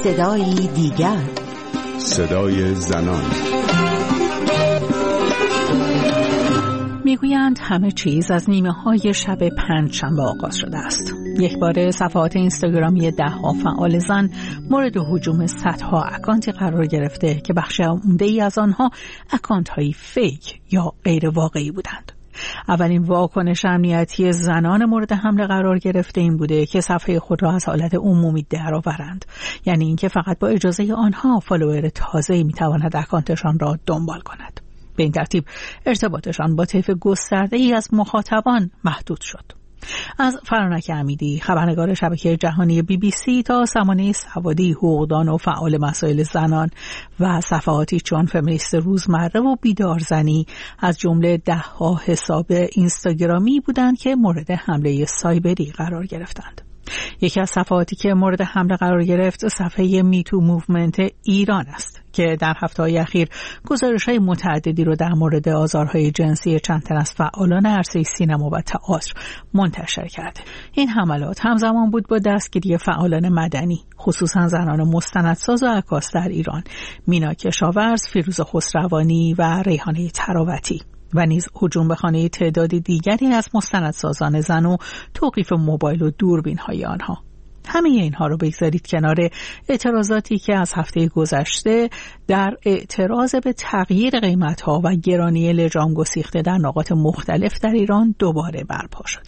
صدای دیگر، صدای زنان. میگویند همه چیز از نیمه های شب پنجشنبه آغاز شده است. یک بار صفحات اینستاگرامی ده‌ها فعال زن مورد هجوم صدها اکانتی قرار گرفته که بخش عمده‌ای از آنها اکانت‌های فیک یا غیر واقعی بودند. اولین واکنش امنیتی زنان مورد حمله قرار گرفته این بوده که صفحه خود را از حالت عمومی درآورند، یعنی اینکه فقط با اجازه آنها فالوور تازه‌ای می‌تواند اکانتشان را دنبال کند. به این ترتیب ارتباطشان با طیف گسترده‌ای از مخاطبان محدود شد. از فرانک امیدی، خبرنگار شبکه جهانی BBC، تا سمانه سوادی، حقوقدان و فعال مسائل زنان و صفحاتی چون فمینیست روزمره و بیدارزنی، از جمله ده‌ها حساب اینستاگرامی بودند که مورد حمله سایبری قرار گرفتند. یکی از صفحاتی که مورد حمله قرار گرفت صفحه میتو موومنت ایران است که در هفته‌های اخیر گزارش‌های متعددی رو در مورد آزارهای جنسی چند تن از فعالان عرصه سینما و تئاتر منتشر کرده. این حملات همزمان بود با دستگیری فعالان مدنی، خصوصا زنان مستندساز و عکاس در ایران، مینا کشاورز، فیروز خسروانی و ریحانه تراوتی، و نیز هجوم به خانه تعدادی دیگری از مستندسازان زن و توقیف موبایل و دوربین‌های آنها. همه اینها رو بگذارید کنار اعتراضاتی که از هفته گذشته در اعتراض به تغییر قیمت‌ها و گرانی لجام گسیخته در نقاط مختلف در ایران دوباره برپا شده.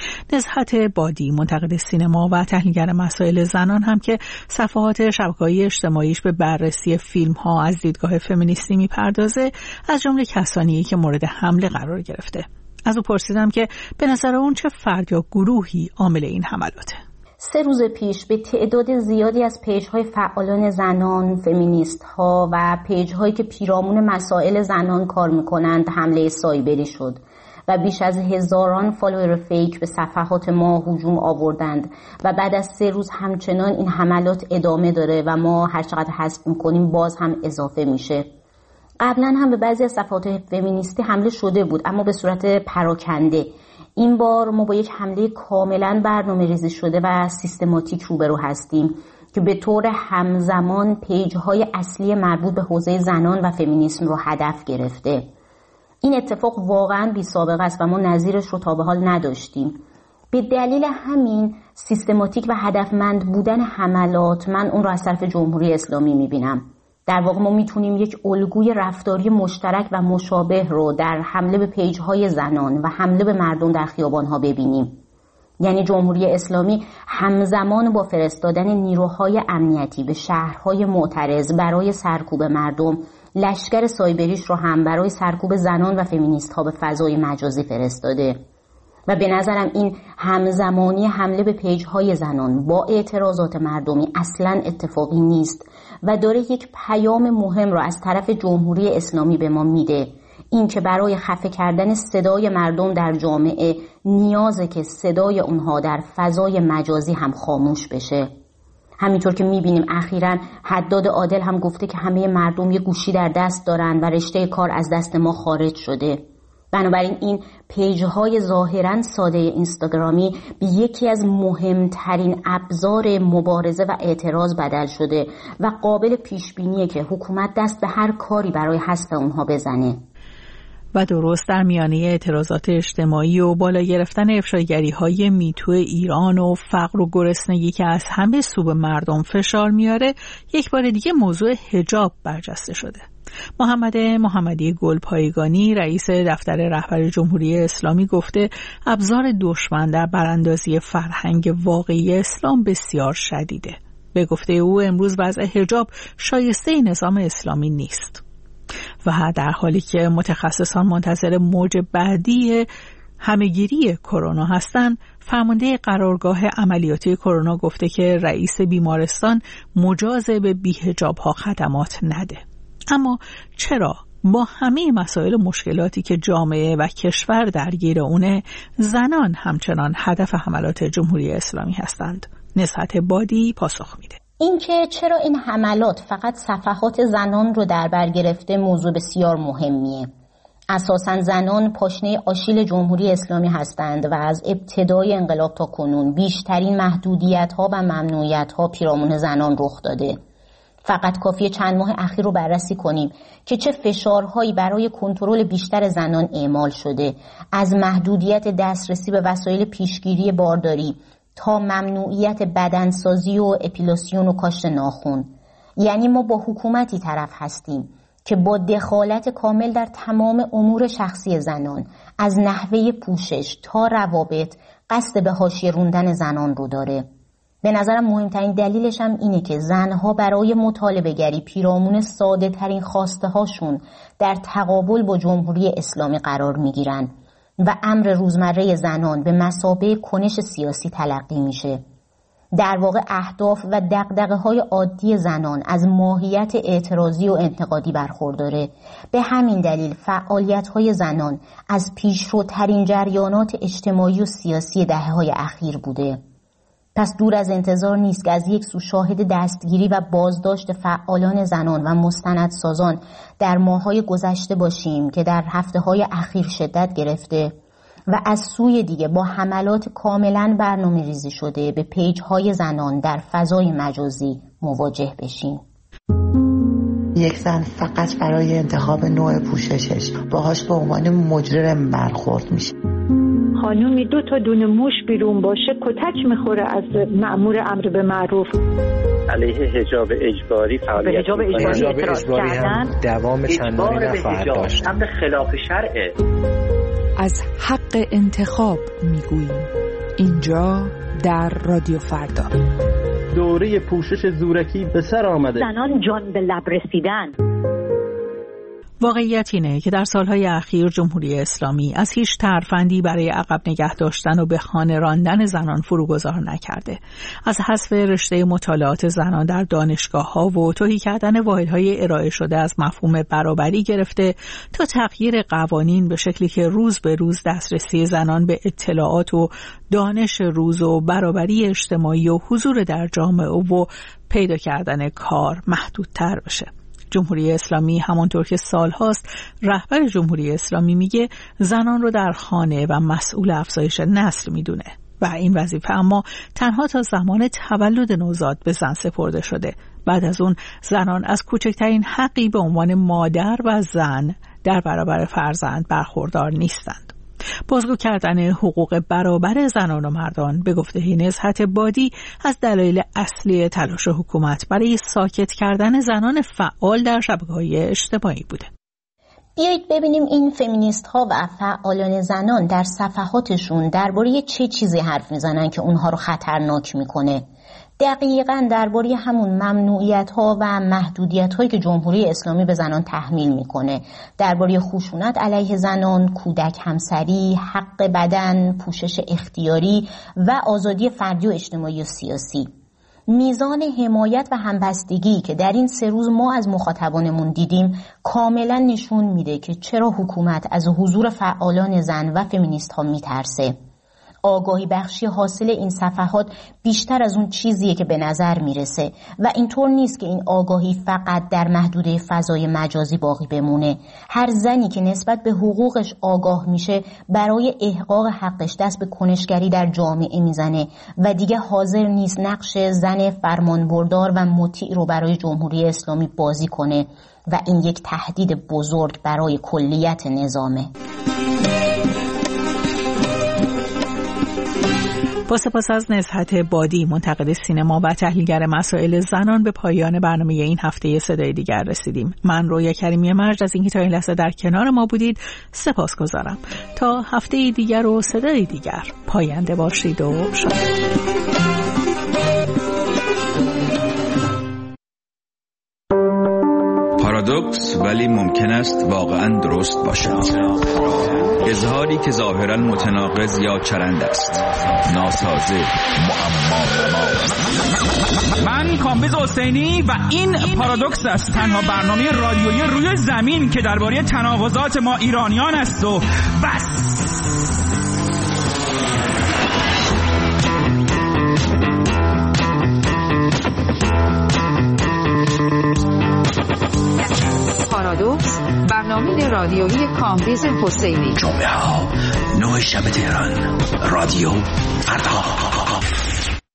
نزهت بادی، منتقد سینما و تحلیلگر مسائل زنان، هم که صفحات شبکه‌های اجتماعیش به بررسی فیلم‌ها از دیدگاه فمینیستی می‌پردازه، از جمله کسانیه که مورد حمله قرار گرفته. از او پرسیدم که به نظر اون چه فرد یا گروهی عامل این حملاته. 3 روز پیش به تعداد زیادی از پیج‌های فعالان زنان، فمینیست‌ها و پیج‌هایی که پیرامون مسائل زنان کار می‌کنند حمله سایبری شد و بیش از هزاران فالوور فیک به صفحات ما هجوم آوردند و بعد از 3 روز همچنان این حملات ادامه داره و ما هر چقدر حذف می‌کنیم باز هم اضافه میشه. قبلا هم به بعضی از صفحات فمینیستی حمله شده بود، اما به صورت پراکنده. این بار ما با یک حمله کاملا برنامه‌ریزی شده و سیستماتیک روبرو هستیم که به طور همزمان پیج‌های اصلی مربوط به حوزه زنان و فمینیسم رو هدف گرفته. این اتفاق واقعا بی سابقه است و ما نظیرش رو تا به حال نداشتیم. به دلیل همین سیستماتیک و هدفمند بودن حملات، من اون رو از طرف جمهوری اسلامی می‌بینم. در واقع ما میتونیم یک الگوی رفتاری مشترک و مشابه رو در حمله به پیج‌های زنان و حمله به مردم در خیابان‌ها ببینیم. یعنی جمهوری اسلامی همزمان با فرستادن نیروهای امنیتی به شهرهای معترض برای سرکوب مردم، لشکر سایبریش رو هم برای سرکوب زنان و فمینیست‌ها به فضای مجازی فرستاده. و به نظرم این همزمانی حمله به پیج‌های زنان با اعتراضات مردمی اصلاً اتفاقی نیست و داره یک پیام مهم را از طرف جمهوری اسلامی به ما میده، این که برای خفه کردن صدای مردم در جامعه نیازه که صدای اونها در فضای مجازی هم خاموش بشه. همینطور که میبینیم اخیراً حداد عادل هم گفته که همه مردم یه گوشی در دست دارن و رشته کار از دست ما خارج شده. بنابراین این پیج‌های ظاهراً ساده اینستاگرامی به یکی از مهمترین ابزار مبارزه و اعتراض بدل شده و قابل پیش‌بینیه که حکومت دست به هر کاری برای حذف اونها بزنه. و درست در میانه اعتراضات اجتماعی و بالا گرفتن افشاگری‌های میتو ایران و فقر و گرسنگی که از همه سو به مردم فشار میاره، یک بار دیگه موضوع حجاب برجسته شده. محمدی گلپایگانی، رئیس دفتر رهبر جمهوری اسلامی، گفته ابزار دشمن در براندازی فرهنگ واقعی اسلام بسیار شدیده. به گفته او امروز وضع حجاب شایسته نظام اسلامی نیست. و در حالی که متخصصان منتظر موج بعدی همه‌گیری کرونا هستند، فرمانده قرارگاه عملیاتی کرونا گفته که رئیس بیمارستان مجاز به بی‌حجاب‌ها خدمات نده. اما چرا با همه مسائل مشکلاتی که جامعه و کشور درگیر اونه، زنان همچنان هدف حملات جمهوری اسلامی هستند؟ نزهت بادی پاسخ میده. این که چرا این حملات فقط صفحات زنان رو در بر گرفته موضوع بسیار مهمیه. اساساً زنان پاشنه آشیل جمهوری اسلامی هستند و از ابتدای انقلاب تا کنون بیشترین محدودیت‌ها و ممنوعیت‌ها پیرامون زنان رخ داده. فقط کافیه چند ماه اخیر رو بررسی کنیم که چه فشارهایی برای کنترل بیشتر زنان اعمال شده، از محدودیت دسترسی به وسایل پیشگیری بارداری تا ممنوعیت بدنسازی و اپیلاسیون و کاشت ناخن. یعنی ما با حکومتی طرف هستیم که با دخالت کامل در تمام امور شخصی زنان، از نحوه پوشش تا روابط، قصد به حاشیه روندن زنان رو داره. به نظرم مهمترین دلیلش هم اینه که زنها برای مطالبه گری پیرامون ساده ترین خواسته هاشون در تقابل با جمهوری اسلامی قرار میگیرن و امر روزمره زنان به مثابه کنش سیاسی تلقی میشه. در واقع اهداف و دغدغه‌های عادی زنان از ماهیت اعتراضی و انتقادی برخورداره. به همین دلیل فعالیت‌های زنان از پیشروترین جریانات اجتماعی و سیاسی دهه‌های اخیر بوده. پس دور از انتظار نیست که از یک سو شاهد دستگیری و بازداشت فعالان زنان و مستندسازان در ماه‌های گذشته باشیم که در هفته‌های اخیر شدت گرفته و از سوی دیگه با حملات کاملا برنامه‌ریزی شده به پیج‌های زنان در فضای مجازی مواجه بشیم. یک زن فقط برای انتخاب نوع پوششش باهاش به عنوان مجرم برخورد میشه. خانومی 2 تا دونه موش بیرون باشه کتک میخوره از مأمور امر به معروف. علیه حجاب اجباری فعالیت حجاب اجباری هم دوام چندانی نخواهد داشت. امر خلاف شرعه. از حق انتخاب میگوییم اینجا در رادیو فردا. دوره پوشش زورکی به سر آمده. زنان جان به لب رسیدن. واقعیت اینه که در سالهای اخیر جمهوری اسلامی از هیچ ترفندی برای عقب نگه داشتن و به خانه راندن زنان فروگذار نکرده. از حذف رشته مطالعات زنان در دانشگاه‌ها و تهی کردن واحدهای ارائه شده از مفهوم برابری گرفته تا تغییر قوانین به شکلی که روز به روز دسترسی زنان به اطلاعات و دانش روز و برابری اجتماعی و حضور در جامعه و پیدا کردن کار محدودتر بشه. جمهوری اسلامی همانطور که سالهاست رهبر جمهوری اسلامی میگه زنان رو در خانه و مسئول افزایش نسل میدونه و این وظیفه اما تنها تا زمان تولد نوزاد به زن سپرده شده. بعد از اون زنان از کوچکترین حقی به عنوان مادر و زن در برابر فرزند برخوردار نیستند. بازگو کردن حقوق برابر زنان و مردان به گفته نزهت بادی از دلایل اصلی تلاش حکومت برای ساکت کردن زنان فعال در شبکه‌های اجتماعی بوده. بیایید ببینیم این فمینیست ها و فعالان زنان در صفحاتشون درباره چه چیزی حرف میزنن که اونها رو خطرناک میکنه. دقیقاً درباره همون ممنوعیت‌ها و محدودیت‌هایی که جمهوری اسلامی به زنان تحمیل میکنه، درباره خشونت علیه زنان، کودک همسری، حق بدن، پوشش اختیاری و آزادی فردی و اجتماعی و سیاسی. میزان حمایت و همبستگی که در این 3 روز ما از مخاطبانمون دیدیم کاملا نشون میده که چرا حکومت از حضور فعالان زن و فمینیست ها میترسه. آگاهی بخشی حاصل این صفحات بیشتر از اون چیزیه که به نظر میرسه و اینطور نیست که این آگاهی فقط در محدوده فضای مجازی باقی بمونه. هر زنی که نسبت به حقوقش آگاه میشه برای احقاق حقش دست به کنشگری در جامعه میزنه و دیگه حاضر نیست نقش زن فرمانبردار و مطیع رو برای جمهوری اسلامی بازی کنه و این یک تهدید بزرگ برای کلیت نظامه. با سپاس از نزهت بادی، منتقد سینما و تحلیلگر مسائل زنان، به پایان برنامه این هفته صدای دیگر رسیدیم. من رویا کریمی مرج از اینکه تا این لحظه در کنار ما بودید سپاسگزارم. تا هفته دیگر و صدای دیگر پاینده باشید و شاد. پارادوکس ولی ممکن است واقعا درست باشد. اظهاری که ظاهرا متناقض یا چرند است، ناسازه، معما. من کامبیز حسینی و این پارادوکس است، تنها برنامه رادیویی روی زمین که درباره تناقضات ما ایرانیان است و بس. پارادوکس، برنامه زمین رادیویی کامبیز حسینی. جمعه ها 9 شب تهران. رادیو فردا.